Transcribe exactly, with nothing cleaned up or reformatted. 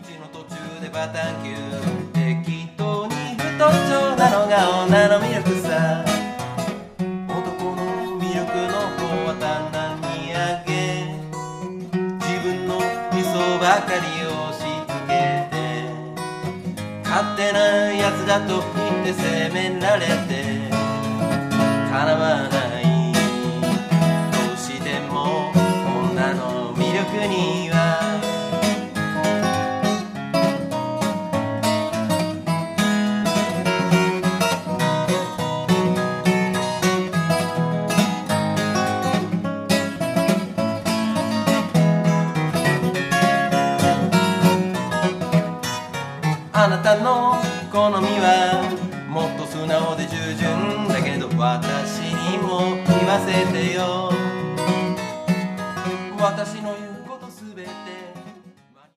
道の途中でバタンキュー適当に不特徴なのが女の魅力さ。男の魅力の方は棚にあげ、自分の理想ばかり押し付けて、勝手なやつだと言って責められてかなわない。どうしても女の魅力にはあなたの好みはもっと素直で従順だけど、私にも言わせてよ。私の